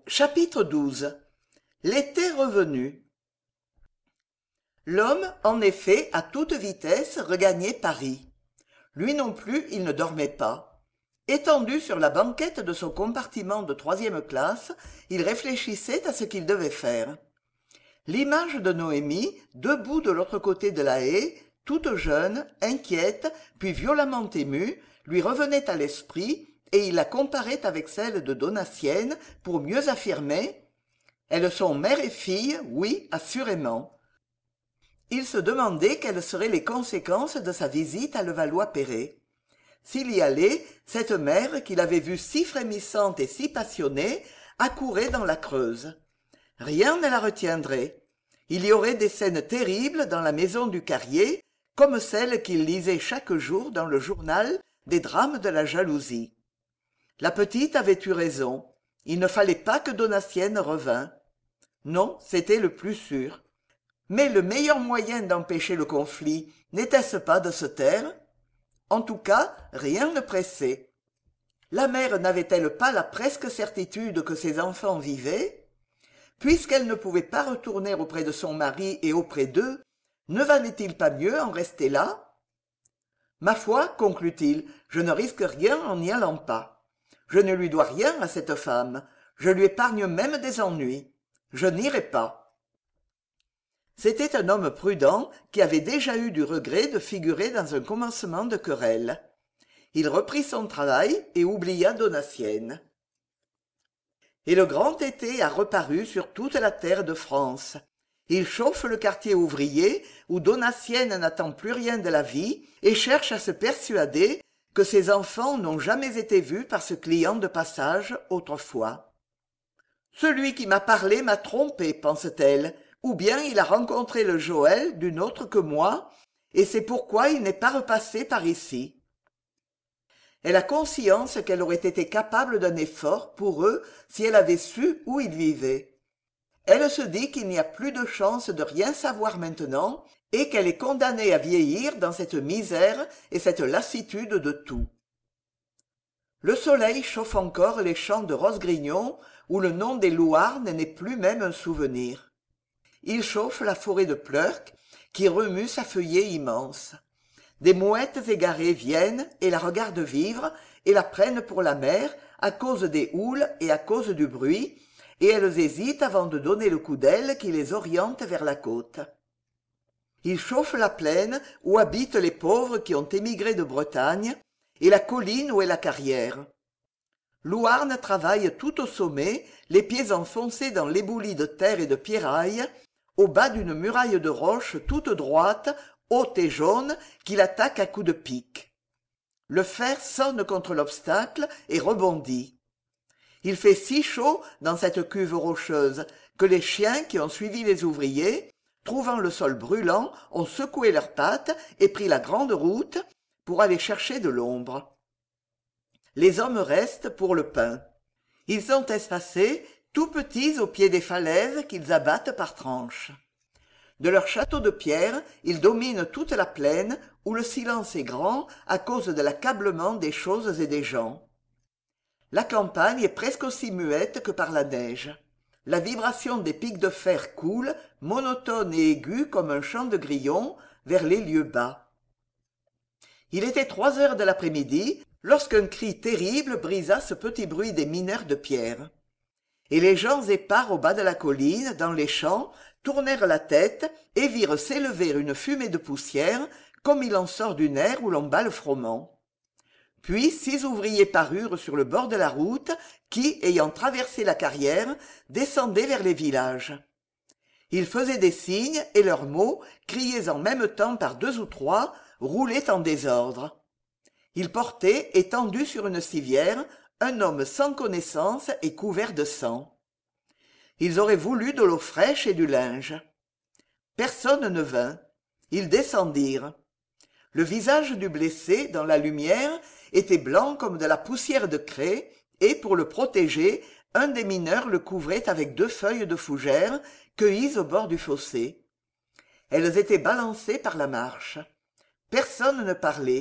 Chapitre 12. L'été revenu. L'homme, en effet, à toute vitesse, regagnait Paris. Lui non plus, il ne dormait pas. Étendu sur la banquette de son compartiment de troisième classe, il réfléchissait à ce qu'il devait faire. L'image de Noémie, debout de l'autre côté de la haie, toute jeune, inquiète, puis violemment émue, lui revenait à l'esprit, et il la comparait avec celle de Donatienne pour mieux affirmer « Elles sont mère et fille, oui, assurément ». Il se demandait quelles seraient les conséquences de sa visite à Levallois-Perret. S'il y allait, cette mère, qu'il avait vue si frémissante et si passionnée, accourait dans la Creuse. Rien ne la retiendrait. Il y aurait des scènes terribles dans la maison du Carrier, comme celles qu'il lisait chaque jour dans le journal des drames de la jalousie. La petite avait eu raison. Il ne fallait pas que Donatienne revînt. Non, c'était le plus sûr. Mais le meilleur moyen d'empêcher le conflit, n'était-ce pas de se taire? En tout cas, rien ne pressait. La mère n'avait-elle pas la presque certitude que ses enfants vivaient? Puisqu'elle ne pouvait pas retourner auprès de son mari et auprès d'eux, ne valait-il pas mieux en rester là? Ma foi, conclut-il, je ne risque rien en n'y allant pas. Je ne lui dois rien à cette femme. Je lui épargne même des ennuis. Je n'irai pas. C'était un homme prudent qui avait déjà eu du regret de figurer dans un commencement de querelle. Il reprit son travail et oublia Donatienne. Et le grand été a reparu sur toute la terre de France. Il chauffe le quartier ouvrier où Donatienne n'attend plus rien de la vie et cherche à se persuader que ses enfants n'ont jamais été vus par ce client de passage autrefois. Celui qui m'a parlé m'a trompé, pense-t-elle, ou bien il a rencontré le Joël d'une autre que moi, et c'est pourquoi il n'est pas repassé par ici. Elle a conscience qu'elle aurait été capable d'un effort pour eux si elle avait su où ils vivaient. Elle se dit qu'il n'y a plus de chance de rien savoir maintenant, et qu'elle est condamnée à vieillir dans cette misère et cette lassitude de tout. Le soleil chauffe encore les champs de Rosgrignon, où le nom des Louarnes n'est plus même un souvenir. Il chauffe la forêt de Pleurc, qui remue sa feuillée immense. Des mouettes égarées viennent et la regardent vivre et la prennent pour la mer à cause des houles et à cause du bruit, et elles hésitent avant de donner le coup d'aile qui les oriente vers la côte. Il chauffe la plaine où habitent les pauvres qui ont émigré de Bretagne, et la colline où est la carrière. Louarn travaille tout au sommet, les pieds enfoncés dans l'éboulis de terre et de pierrailles, au bas d'une muraille de roche toute droite, haute et jaune, qu'il attaque à coups de pic. Le fer sonne contre l'obstacle et rebondit. Il fait si chaud dans cette cuve rocheuse que les chiens qui ont suivi les ouvriers, trouvant le sol brûlant, ont secoué leurs pattes et pris la grande route pour aller chercher de l'ombre. Les hommes restent pour le pain. Ils sont espacés, tout petits au pied des falaises qu'ils abattent par tranches. De leur château de pierre, ils dominent toute la plaine où le silence est grand à cause de l'accablement des choses et des gens. La campagne est presque aussi muette que par la neige. La vibration des pics de fer coule, monotone et aiguë comme un chant de grillon, vers les lieux bas. Il était 3 heures de l'après-midi lorsqu'un cri terrible brisa ce petit bruit des mineurs de pierre. Et les gens épars au bas de la colline, dans les champs, tournèrent la tête et virent s'élever une fumée de poussière, comme il en sort d'une aire où l'on bat le froment. Puis 6 ouvriers parurent sur le bord de la route qui, ayant traversé la carrière, descendaient vers les villages. Ils faisaient des signes et leurs mots, criés en même temps par 2 ou 3, roulaient en désordre. Ils portaient, étendu sur une civière, un homme sans connaissance et couvert de sang. Ils auraient voulu de l'eau fraîche et du linge. Personne ne vint. Ils descendirent. Le visage du blessé, dans la lumière, était blanc comme de la poussière de craie, et, pour le protéger, un des mineurs le couvrait avec 2 feuilles de fougère cueillies au bord du fossé. Elles étaient balancées par la marche. Personne ne parlait.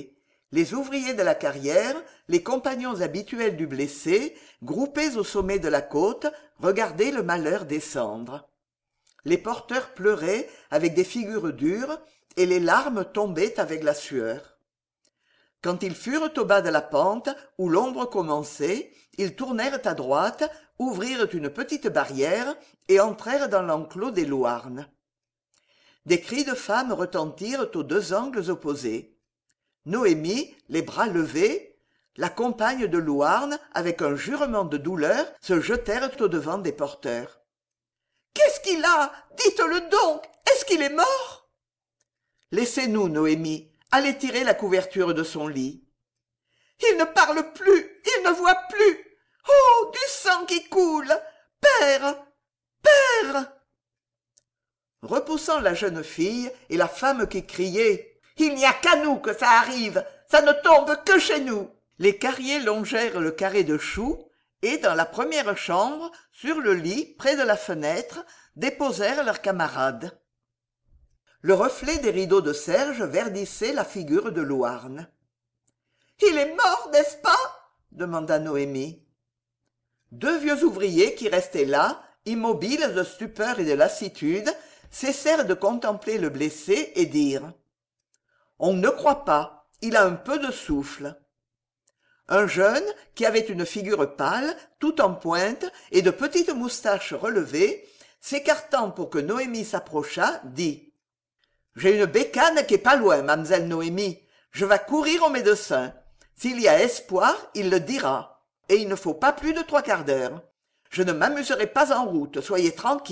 Les ouvriers de la carrière, les compagnons habituels du blessé, groupés au sommet de la côte, regardaient le malheur descendre. Les porteurs pleuraient avec des figures dures, et les larmes tombaient avec la sueur. Quand ils furent au bas de la pente, où l'ombre commençait, ils tournèrent à droite, ouvrirent une petite barrière et entrèrent dans l'enclos des Louarn. Des cris de femmes retentirent aux deux angles opposés. Noémie, les bras levés, la compagne de Louarn, avec un jurement de douleur, se jetèrent au-devant des porteurs. « Qu'est-ce qu'il a? Dites-le donc! Est-ce qu'il est mort ?» « Laissez-nous, Noémie. Allez tirer la couverture de son lit. »« Il ne parle plus, il ne voit plus. Oh, du sang qui coule. Père, père !» Repoussant la jeune fille et la femme qui criait « Il n'y a qu'à nous que ça arrive, ça ne tombe que chez nous !» Les carriers longèrent le carré de choux et, dans la première chambre, sur le lit, près de la fenêtre, déposèrent leurs camarades. Le reflet des rideaux de serge verdissait la figure de Louarn. « Il est mort, n'est-ce pas ?» demanda Noémie. Deux vieux ouvriers qui restaient là, immobiles de stupeur et de lassitude, cessèrent de contempler le blessé et dirent « On ne croit pas, il a un peu de souffle. » Un jeune, qui avait une figure pâle, tout en pointe, et de petites moustaches relevées, s'écartant pour que Noémie s'approchât, dit « J'ai une bécane qui est pas loin, mamselle Noémie. Je vas courir au médecin. S'il y a espoir, il le dira. Et il ne faut pas plus de 3/4 d'heure. Je ne m'amuserai pas en route, soyez tranquille. »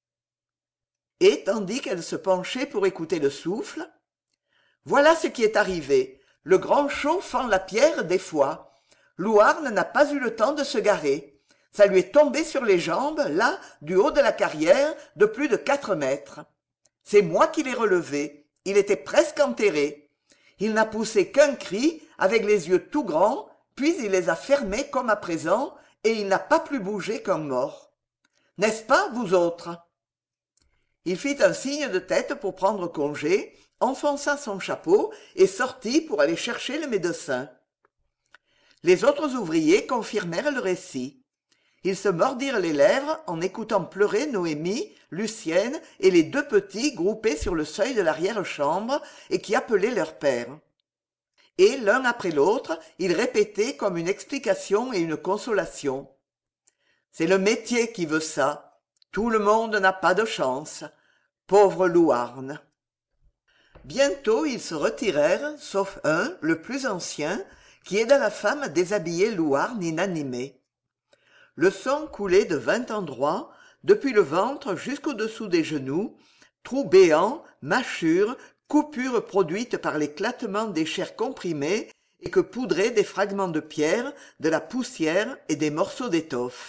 Et, tandis qu'elle se penchait pour écouter le souffle, « Voilà ce qui est arrivé. Le grand chaud fend la pierre des fois. Louarn n'a pas eu le temps de se garer. Ça lui est tombé sur les jambes, là, du haut de la carrière, de plus de 4 mètres. C'est moi qui l'ai relevé. Il était presque enterré. Il n'a poussé qu'un cri, avec les yeux tout grands, puis il les a fermés comme à présent, et il n'a pas plus bougé qu'un mort. N'est-ce pas, vous autres ?» Il fit un signe de tête pour prendre congé, enfonça son chapeau et sortit pour aller chercher le médecin. Les autres ouvriers confirmèrent le récit. Ils se mordirent les lèvres en écoutant pleurer Noémie, Lucienne et les deux petits groupés sur le seuil de l'arrière-chambre et qui appelaient leur père. Et, l'un après l'autre, ils répétaient comme une explication et une consolation. « C'est le métier qui veut ça. Tout le monde n'a pas de chance. Pauvre Louarn !» Bientôt ils se retirèrent, sauf un, le plus ancien, qui aida la femme à déshabiller Louarn inanimé. Le sang coulait de 20 endroits, depuis le ventre jusqu'au-dessous des genoux, trous béants, mâchures, coupures produites par l'éclatement des chairs comprimées et que poudraient des fragments de pierre, de la poussière et des morceaux d'étoffe.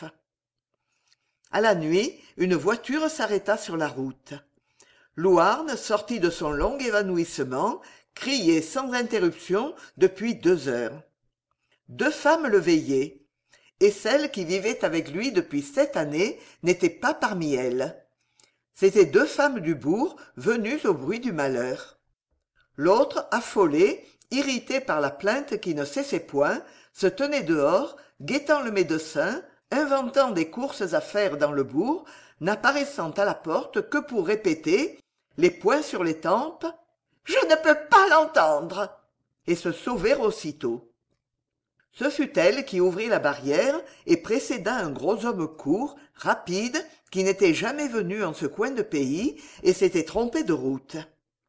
À la nuit, une voiture s'arrêta sur la route. Louarn sortit de son long évanouissement, criait sans interruption depuis 2 heures. 2 femmes le veillaient, et celle qui vivait avec lui depuis 7 années n'était pas parmi elles. C'étaient 2 femmes du bourg venues au bruit du malheur. L'autre, affolée, irritée par la plainte qui ne cessait point, se tenait dehors, guettant le médecin, inventant des courses à faire dans le bourg, n'apparaissant à la porte que pour répéter, les poings sur les tempes, « Je ne peux pas l'entendre !» et se sauver aussitôt. Ce fut elle qui ouvrit la barrière et précéda un gros homme court, rapide, qui n'était jamais venu en ce coin de pays et s'était trompé de route.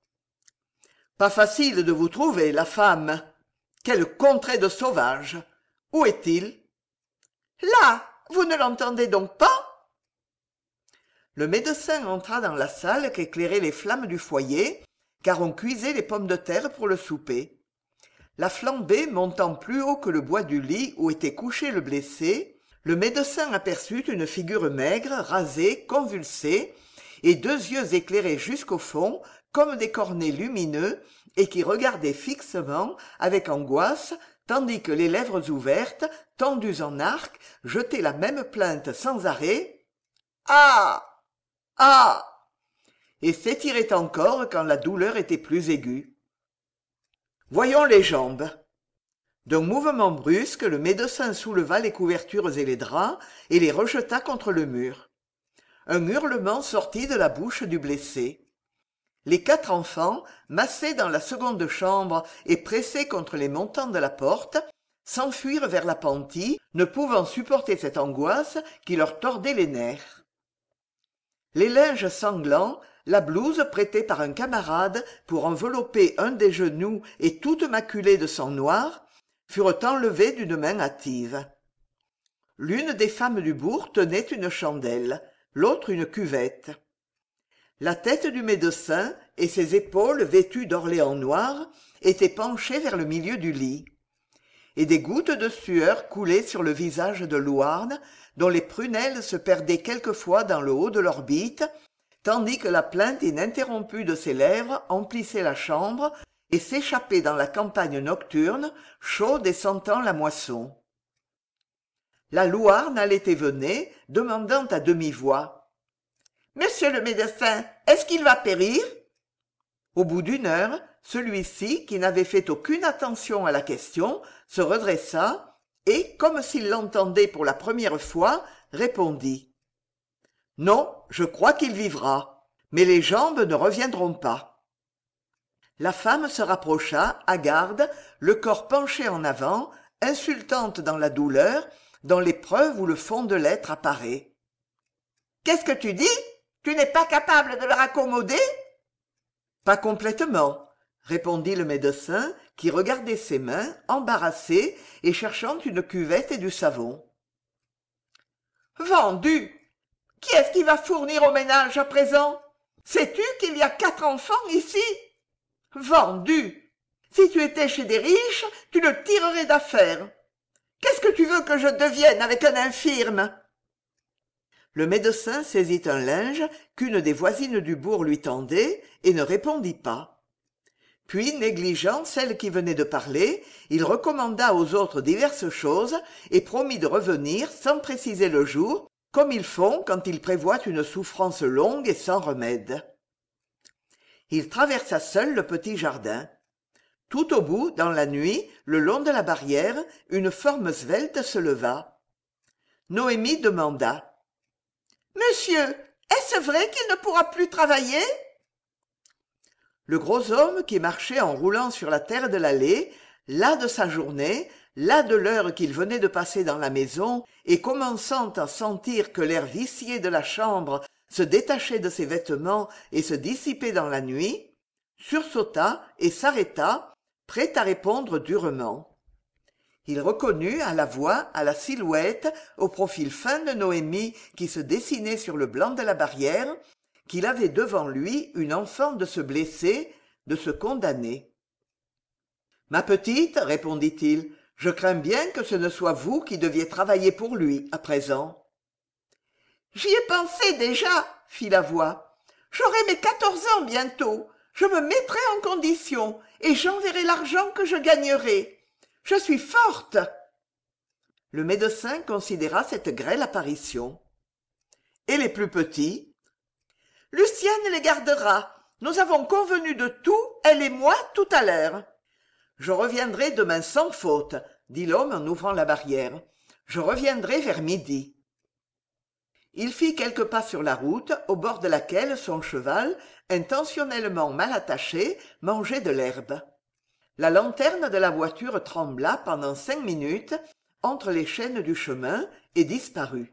« Pas facile de vous trouver, la femme. Quelle contrée de sauvages. Où est-il ?»« Là, vous ne l'entendez donc pas ?» Le médecin entra dans la salle qu'éclairaient les flammes du foyer, car on cuisait les pommes de terre pour le souper. La flambée montant plus haut que le bois du lit où était couché le blessé, le médecin aperçut une figure maigre, rasée, convulsée, et 2 yeux éclairés jusqu'au fond, comme des cornets lumineux, et qui regardaient fixement, avec angoisse, tandis que les lèvres ouvertes, tendues en arc, jetaient la même plainte sans arrêt. « Ah ! Ah !» et s'étiraient encore quand la douleur était plus aiguë. Voyons les jambes. D'un mouvement brusque, le médecin souleva les couvertures et les draps et les rejeta contre le mur. Un hurlement sortit de la bouche du blessé. Les 4 enfants, massés dans la seconde chambre et pressés contre les montants de la porte, s'enfuirent vers l'appentis, ne pouvant supporter cette angoisse qui leur tordait les nerfs. Les linges sanglants, la blouse prêtée par un camarade pour envelopper un des genoux et toute maculée de sang noir, furent enlevés d'une main hâtive. L'une des femmes du bourg tenait une chandelle, l'autre une cuvette. La tête du médecin et ses épaules vêtues d'orléans noirs étaient penchées vers le milieu du lit, et des gouttes de sueur coulaient sur le visage de Louarn, dont les prunelles se perdaient quelquefois dans le haut de l'orbite, tandis que la plainte ininterrompue de ses lèvres emplissait la chambre et s'échappait dans la campagne nocturne, chaude et sentant la moisson. La Louarn allait et venait, demandant à demi-voix: « Monsieur le médecin, est-ce qu'il va périr ?» Au bout d'une heure, celui-ci, qui n'avait fait aucune attention à la question, se redressa et, comme s'il l'entendait pour la première fois, répondit: « Non, je crois qu'il vivra, mais les jambes ne reviendront pas. » La femme se rapprocha, hagarde, le corps penché en avant, insultante dans la douleur, dans l'épreuve où le fond de l'être apparaît. « Qu'est-ce que tu dis ? Tu n'es pas capable de le raccommoder ?»« Pas complètement, » répondit le médecin, qui regardait ses mains, embarrassé et cherchant une cuvette et du savon. « Vendu ! Qui est-ce qui va fournir au ménage à présent ? Sais-tu qu'il y a 4 enfants ici ? Vendu ! Si tu étais chez des riches, tu le tirerais d'affaire. Qu'est-ce que tu veux que je devienne avec un infirme ?» Le médecin saisit un linge qu'une des voisines du bourg lui tendait et ne répondit pas. Puis, négligeant celle qui venait de parler, il recommanda aux autres diverses choses et promit de revenir sans préciser le jour, comme ils font quand ils prévoient une souffrance longue et sans remède. Il traversa seul le petit jardin. Tout au bout, dans la nuit, le long de la barrière, une forme svelte se leva. Noémie demanda: « Monsieur, est-ce vrai qu'il ne pourra plus travailler ?» Le gros homme, qui marchait en roulant sur la terre de l'allée, las de sa journée, las de l'heure qu'il venait de passer dans la maison, et commençant à sentir que l'air vicié de la chambre se détachait de ses vêtements et se dissipait dans la nuit, sursauta et s'arrêta, prêt à répondre durement. Il reconnut à la voix, à la silhouette, au profil fin de Noémie qui se dessinait sur le blanc de la barrière, qu'il avait devant lui une enfant de ce blessé, de ce condamné. « Ma petite, répondit-il, je crains bien que ce ne soit vous qui deviez travailler pour lui à présent. »« J'y ai pensé déjà, fit la voix. J'aurai mes 14 ans bientôt. Je me mettrai en condition et j'enverrai l'argent que je gagnerai. Je suis forte. » Le médecin considéra cette grêle apparition. « Et les plus petits ?» « Lucienne les gardera. Nous avons convenu de tout, elle et moi, tout à l'heure. »« Je reviendrai demain sans faute, » dit l'homme en ouvrant la barrière. « Je reviendrai vers midi. » Il fit quelques pas sur la route, au bord de laquelle son cheval, intentionnellement mal attaché, mangeait de l'herbe. La lanterne de la voiture trembla pendant 5 minutes entre les chaînes du chemin et disparut.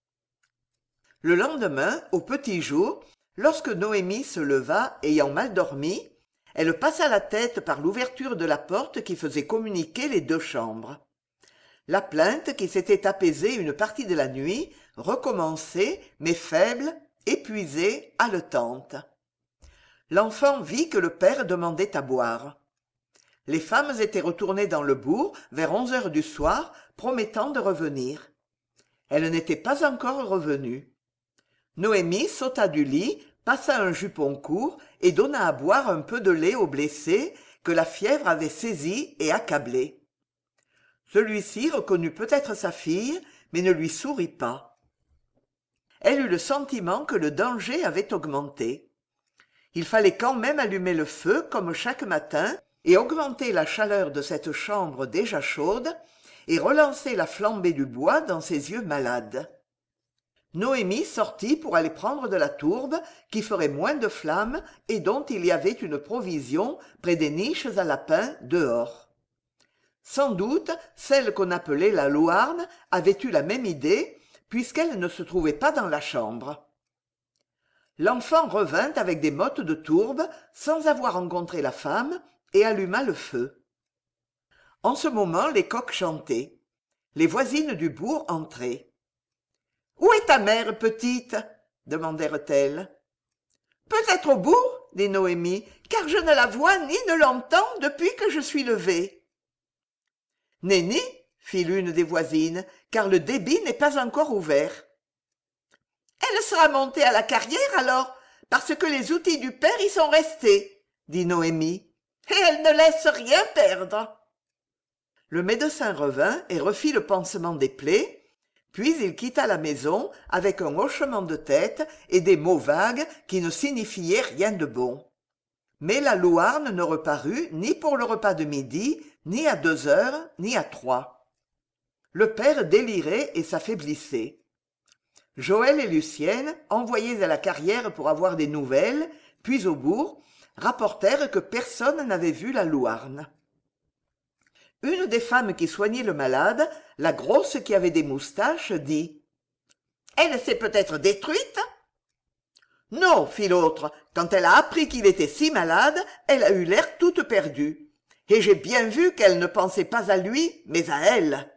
Le lendemain, au petit jour, lorsque Noémie se leva, ayant mal dormi, elle passa la tête par l'ouverture de la porte qui faisait communiquer les 2 chambres. La plainte, qui s'était apaisée une partie de la nuit, recommençait, mais faible, épuisée, haletante. L'enfant vit que le père demandait à boire. Les femmes étaient retournées dans le bourg vers 11 heures du soir, promettant de revenir. Elles n'étaient pas encore revenues. Noémie sauta du lit, passa un jupon court et donna à boire un peu de lait au blessé que la fièvre avait saisi et accablé. Celui-ci reconnut peut-être sa fille, mais ne lui sourit pas. Elle eut le sentiment que le danger avait augmenté. Il fallait quand même allumer le feu comme chaque matin, et augmenter la chaleur de cette chambre déjà chaude, et relancer la flambée du bois dans ses yeux malades. Noémie sortit pour aller prendre de la tourbe qui ferait moins de flammes et dont il y avait une provision près des niches à lapins dehors. Sans doute celle qu'on appelait la louarne avait eu la même idée, puisqu'elle ne se trouvait pas dans la chambre. L'enfant revint avec des mottes de tourbe sans avoir rencontré la femme et alluma le feu. En ce moment les coqs chantaient. Les voisines du bourg entraient. « Où est ta mère, petite ?» demandèrent-elles. « Peut-être au bourg, dit Noémie, car je ne la vois ni ne l'entends depuis que je suis levée. »« Nenni, fit l'une des voisines, car le débit n'est pas encore ouvert. »« Elle sera montée à la carrière alors, parce que les outils du père y sont restés, dit Noémie, et elle ne laisse rien perdre. » Le médecin revint et refit le pansement des plaies, puis il quitta la maison avec un hochement de tête et des mots vagues qui ne signifiaient rien de bon. Mais la louarne ne reparut ni pour le repas de midi, ni à 2 heures, ni à 3. Le père délirait et s'affaiblissait. Joël et Lucienne, envoyés à la carrière pour avoir des nouvelles, puis au bourg, rapportèrent que personne n'avait vu la louarne. Une des femmes qui soignait le malade, la grosse qui avait des moustaches, dit « Elle s'est peut-être détruite ?» « Non, fit l'autre, quand elle a appris qu'il était si malade, elle a eu l'air toute perdue. Et j'ai bien vu qu'elle ne pensait pas à lui, mais à elle.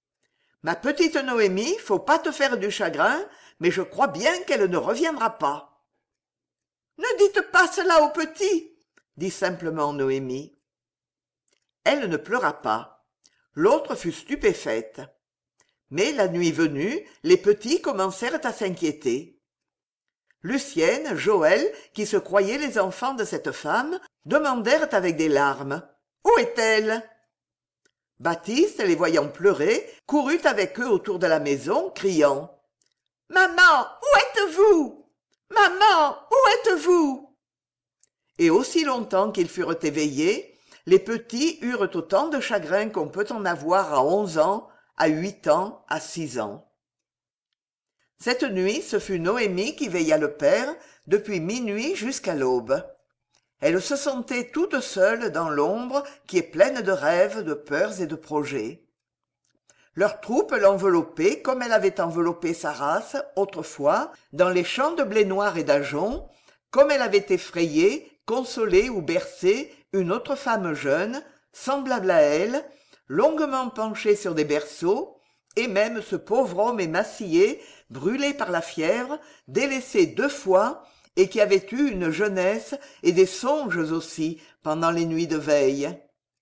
Ma petite Noémie, faut pas te faire du chagrin, mais je crois bien qu'elle ne reviendra pas. »« Ne dites pas cela au petit, » dit simplement Noémie. Elle ne pleura pas. L'autre fut stupéfaite. Mais la nuit venue, les petits commencèrent à s'inquiéter. Lucienne, Joël, qui se croyaient les enfants de cette femme, demandèrent avec des larmes « Où est-elle » Baptiste, les voyant pleurer, courut avec eux autour de la maison, criant « Maman, où êtes-vous ? Maman, où êtes-vous » Et aussi longtemps qu'ils furent éveillés, les petits eurent autant de chagrin qu'on peut en avoir à 11 ans, à 8 ans, à 6 ans. Cette nuit, ce fut Noémie qui veilla le père depuis minuit jusqu'à l'aube. Elle se sentait toute seule dans l'ombre qui est pleine de rêves, de peurs et de projets. Leur troupe l'enveloppait comme elle avait enveloppé sa race, autrefois, dans les champs de blé noir et d'ajonc, comme elle avait effrayé, consolé ou bercé une autre femme jeune, semblable à elle, longuement penchée sur des berceaux, et même ce pauvre homme émacié, brûlé par la fièvre, délaissé 2 fois, et qui avait eu une jeunesse et des songes aussi pendant les nuits de veille.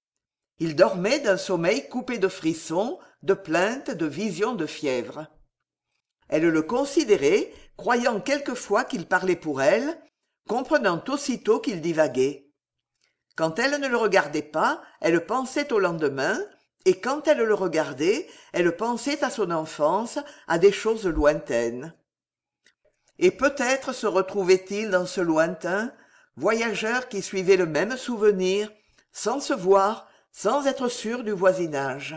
Il dormait d'un sommeil coupé de frissons, de plaintes, de visions de fièvre. Elle le considérait, croyant quelquefois qu'il parlait pour elle, comprenant aussitôt qu'il divaguait. Quand elle ne le regardait pas, elle pensait au lendemain, et quand elle le regardait, elle pensait à son enfance, à des choses lointaines. Et peut-être se retrouvait-il dans ce lointain, voyageur qui suivait le même souvenir, sans se voir, sans être sûr du voisinage.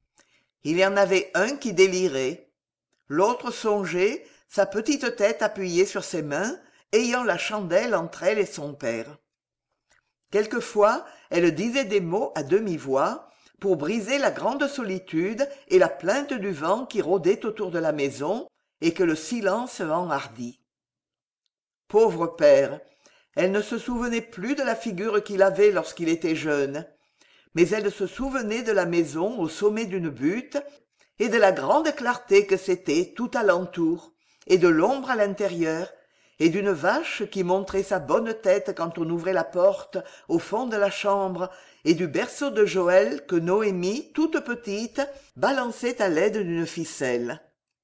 Il y en avait un qui délirait. L'autre songeait, sa petite tête appuyée sur ses mains, ayant la chandelle entre elle et son père. Quelquefois, elle disait des mots à demi-voix, pour briser la grande solitude et la plainte du vent qui rôdait autour de la maison et que le silence enhardit. Pauvre père, elle ne se souvenait plus de la figure qu'il avait lorsqu'il était jeune, mais elle se souvenait de la maison au sommet d'une butte et de la grande clarté que c'était tout alentour, et de l'ombre à l'intérieur, et d'une vache qui montrait sa bonne tête quand on ouvrait la porte au fond de la chambre, et du berceau de Joël que Noémie, toute petite, balançait à l'aide d'une ficelle.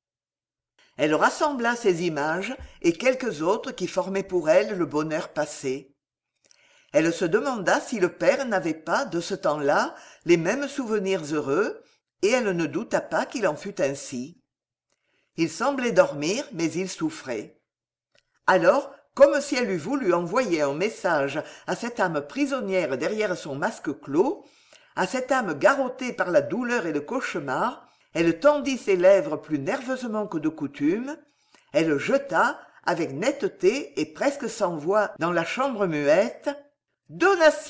Elle rassembla ces images et quelques autres qui formaient pour elle le bonheur passé. Elle se demanda si le père n'avait pas, de ce temps-là, les mêmes souvenirs heureux, et elle ne douta pas qu'il en fût ainsi. Il semblait dormir, mais il souffrait. Alors, comme si elle eût voulu envoyer un message à cette âme prisonnière derrière son masque clos, à cette âme garrottée par la douleur et le cauchemar. Elle tendit ses lèvres plus nerveusement que de coutume, elle jeta, avec netteté et presque sans voix dans la chambre muette, « Donatienne !»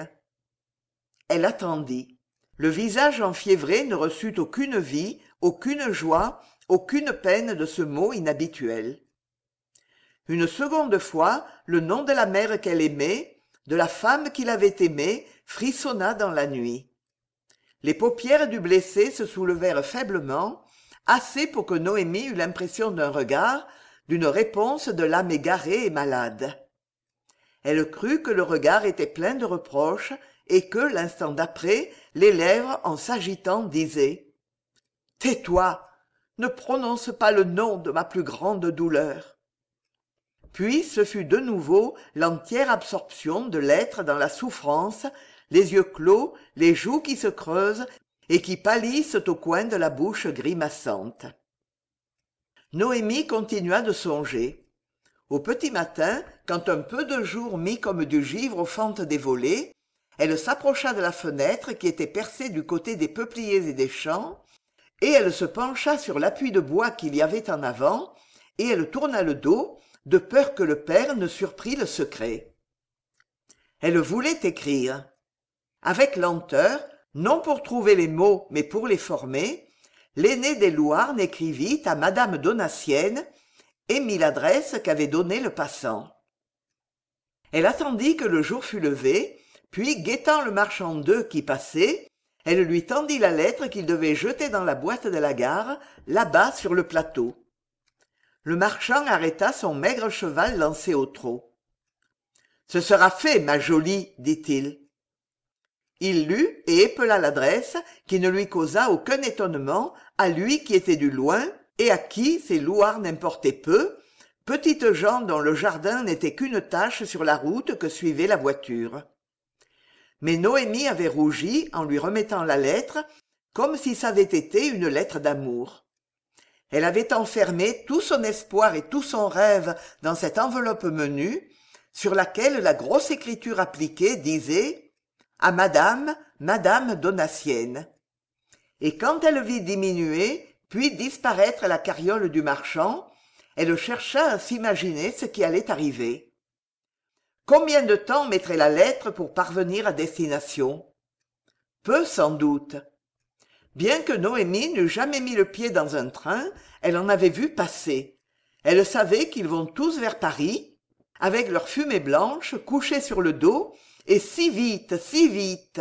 Elle attendit. Le visage enfiévré ne reçut aucune vie, aucune joie, aucune peine de ce mot inhabituel. Une seconde fois, le nom de la mère qu'elle aimait, de la femme qui l'avait aimée, frissonna dans la nuit. Les paupières du blessé se soulevèrent faiblement, assez pour que Noémie eût l'impression d'un regard, d'une réponse de l'âme égarée et malade. Elle crut que le regard était plein de reproches et que, l'instant d'après, les lèvres, en s'agitant, disaient « Tais-toi, ne prononce pas le nom de ma plus grande douleur. » Puis ce fut de nouveau l'entière absorption de l'être dans la souffrance, les yeux clos, les joues qui se creusent et qui pâlissent au coin de la bouche grimaçante. Noémie continua de songer. Au petit matin, quand un peu de jour mit comme du givre aux fentes des volets, elle s'approcha de la fenêtre qui était percée du côté des peupliers et des champs, et elle se pencha sur l'appui de bois qu'il y avait en avant, et elle tourna le dos, de peur que le père ne surprît le secret. Elle voulait écrire. Avec lenteur, non pour trouver les mots, mais pour les former, l'aînée des Louarn écrivit à madame Donatienne et mit l'adresse qu'avait donnée le passant. Elle attendit que le jour fût levé, puis, guettant le marchand d'œufs qui passait, elle lui tendit la lettre qu'il devait jeter dans la boîte de la gare, là-bas sur le plateau. Le marchand arrêta son maigre cheval lancé au trot. « Ce sera fait, ma jolie, dit-il. » Il lut et épela l'adresse, qui ne lui causa aucun étonnement, à lui qui était du loin, et à qui ces Louarn importaient peu, petites gens dont le jardin n'était qu'une tache sur la route que suivait la voiture. Mais Noémie avait rougi en lui remettant la lettre, comme si ça avait été une lettre d'amour. Elle avait enfermé tout son espoir et tout son rêve dans cette enveloppe menue, sur laquelle la grosse écriture appliquée disait « À madame Donatienne ». Et quand elle vit diminuer, puis disparaître la carriole du marchand, elle chercha à s'imaginer ce qui allait arriver. Combien de temps mettrait la lettre pour parvenir à destination? Peu sans doute. Bien que Noémie n'eût jamais mis le pied dans un train, elle en avait vu passer. Elle savait qu'ils vont tous vers Paris, avec leur fumée blanche couchée sur le dos, et si vite, si vite.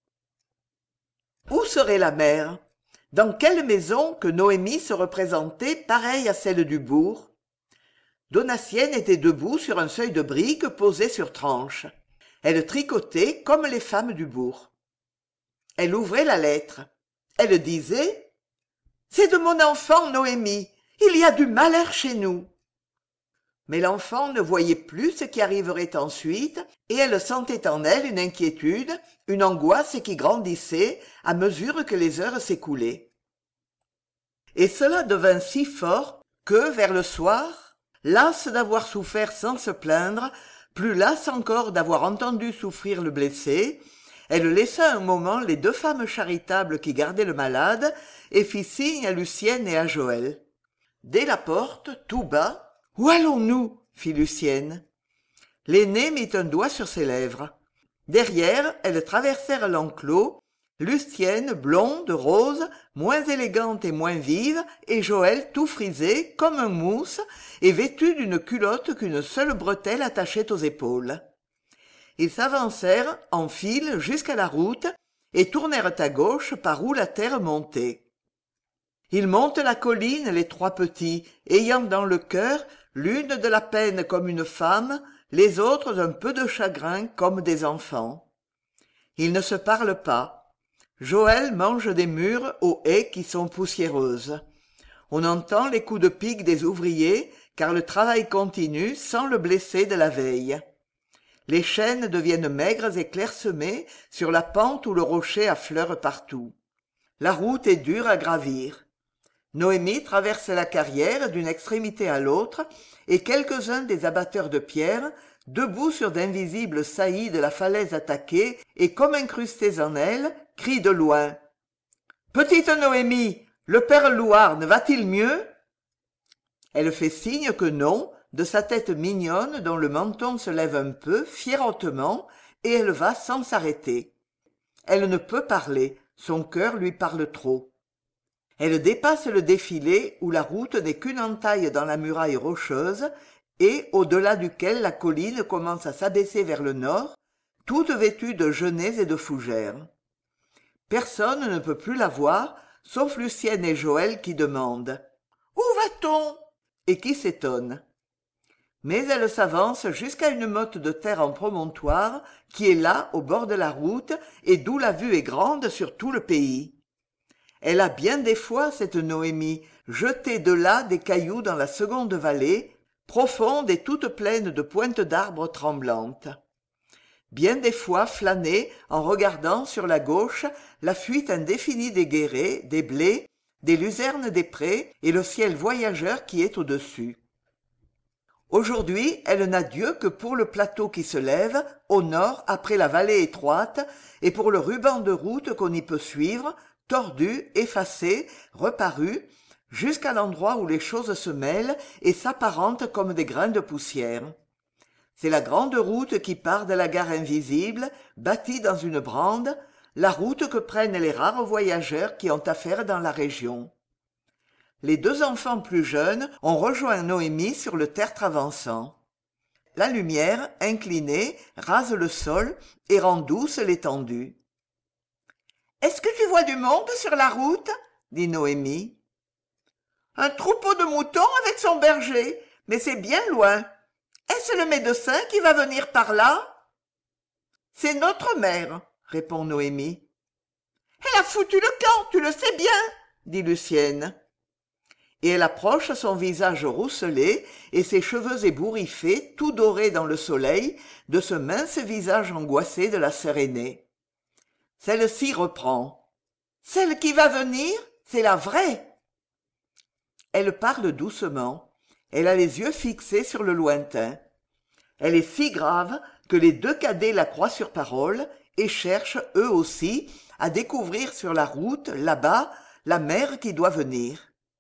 Où serait la mère? Dans quelle maison que Noémie se représentait pareille à celle du bourg? Donatienne était debout sur un seuil de briques posé sur tranche. Elle tricotait comme les femmes du bourg. Elle ouvrait la lettre. Elle disait « C'est de mon enfant, Noémie. Il y a du malheur chez nous. » Mais l'enfant ne voyait plus ce qui arriverait ensuite, et elle sentait en elle une inquiétude, une angoisse qui grandissait à mesure que les heures s'écoulaient. Et cela devint si fort que, vers le soir, lasse d'avoir souffert sans se plaindre, plus lasse encore d'avoir entendu souffrir le blessé, elle laissa un moment les deux femmes charitables qui gardaient le malade et fit signe à Lucienne et à Joël. Dès la porte, tout bas, « Où allons-nous » fit Lucienne. L'aînée mit un doigt sur ses lèvres. Derrière, elles traversèrent l'enclos, Lucienne, blonde, rose, moins élégante et moins vive, et Joël tout frisé, comme un mousse, et vêtu d'une culotte qu'une seule bretelle attachait aux épaules. Ils s'avancèrent en file jusqu'à la route et tournèrent à gauche par où la terre montait. Ils montent la colline, les trois petits, ayant dans le cœur l'une de la peine comme une femme, les autres un peu de chagrin comme des enfants. Ils ne se parlent pas. Joël mange des mûres aux haies qui sont poussiéreuses. On entend les coups de pique des ouvriers, car le travail continue sans le blessé de la veille. Les chênes deviennent maigres et clairsemés sur la pente où le rocher affleure partout. La route est dure à gravir. Noémie traverse la carrière d'une extrémité à l'autre, et quelques-uns des abatteurs de pierre, debout sur d'invisibles saillies de la falaise attaquée et comme incrustés en elle, crient de loin. « Petite Noémie, le père Louarn va-t-il mieux ?» Elle fait signe que non, de sa tête mignonne dont le menton se lève un peu, fierottement, et elle va sans s'arrêter. Elle ne peut parler, son cœur lui parle trop. Elle dépasse le défilé où la route n'est qu'une entaille dans la muraille rocheuse et au-delà duquel la colline commence à s'abaisser vers le nord, toute vêtue de genêts et de fougères. Personne ne peut plus la voir, sauf Lucienne et Joël qui demandent « Où va-t-on » et qui s'étonnent. Mais elle s'avance jusqu'à une motte de terre en promontoire qui est là au bord de la route et d'où la vue est grande sur tout le pays. Elle a bien des fois, cette Noémie, jeté de là des cailloux dans la seconde vallée, profonde et toute pleine de pointes d'arbres tremblantes. Bien des fois flâné en regardant sur la gauche la fuite indéfinie des guérets, des blés, des luzernes des prés et le ciel voyageur qui est au-dessus. Aujourd'hui, elle n'a Dieu que pour le plateau qui se lève, au nord après la vallée étroite, et pour le ruban de route qu'on y peut suivre, tordu, effacé, reparu, jusqu'à l'endroit où les choses se mêlent et s'apparentent comme des grains de poussière. C'est la grande route qui part de la gare invisible, bâtie dans une brande, la route que prennent les rares voyageurs qui ont affaire dans la région. Les deux enfants plus jeunes ont rejoint Noémie sur le tertre avançant. La lumière, inclinée, rase le sol et rend douce l'étendue. « Est-ce que tu vois du monde sur la route ?» dit Noémie. « Un troupeau de moutons avec son berger, mais c'est bien loin. Est-ce le médecin qui va venir par là ?»« C'est notre mère, » répond Noémie. « Elle a foutu le camp, tu le sais bien, » dit Lucienne. Et elle approche son visage rousselé et ses cheveux ébouriffés, tout dorés dans le soleil, de ce mince visage angoissé de la sœur aînée. Celle-ci reprend. « Celle qui va venir, c'est la vraie !» Elle parle doucement. Elle a les yeux fixés sur le lointain. Elle est si grave que les deux cadets la croient sur parole et cherchent, eux aussi, à découvrir sur la route, là-bas, la mère qui doit venir.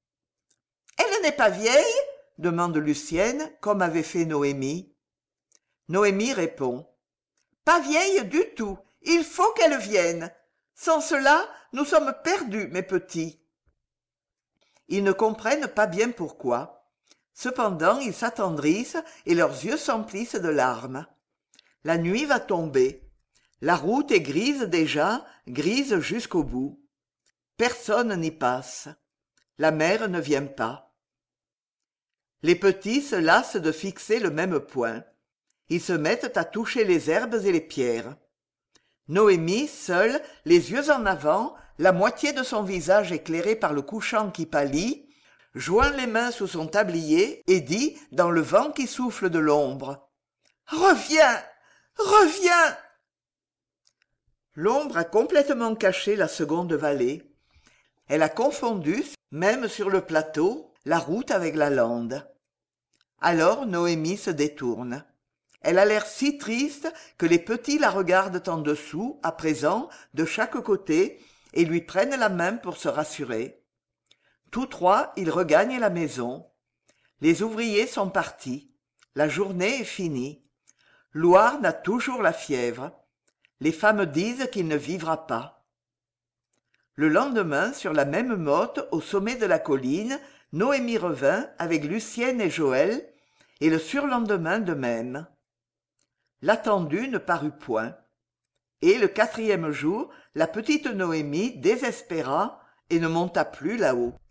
« Elle n'est pas vieille ?» demande Lucienne, comme avait fait Noémie. Noémie répond. « Pas vieille du tout. Il faut qu'elle vienne. Sans cela, nous sommes perdus, mes petits. » Ils ne comprennent pas bien pourquoi. Cependant, ils s'attendrissent et leurs yeux s'emplissent de larmes. La nuit va tomber. La route est grise déjà, grise jusqu'au bout. Personne n'y passe. La mère ne vient pas. Les petits se lassent de fixer le même point. Ils se mettent à toucher les herbes et les pierres. Noémie, seule, les yeux en avant, la moitié de son visage éclairé par le couchant qui pâlit, joint les mains sous son tablier et dit, dans le vent qui souffle de l'ombre, « Reviens, reviens !» L'ombre a complètement caché la seconde vallée. Elle a confondu, même sur le plateau, la route avec la lande. Alors Noémie se détourne. Elle a l'air si triste que les petits la regardent en dessous, à présent, de chaque côté, et lui prennent la main pour se rassurer. Tous trois, ils regagnent la maison. Les ouvriers sont partis. La journée est finie. Louarn a toujours la fièvre. Les femmes disent qu'il ne vivra pas. Le lendemain, sur la même motte, au sommet de la colline, Noémie revint avec Lucienne et Joël, et le surlendemain de même. L'attendu ne parut point. Et le 4e jour, la petite Noémie désespéra et ne monta plus là-haut.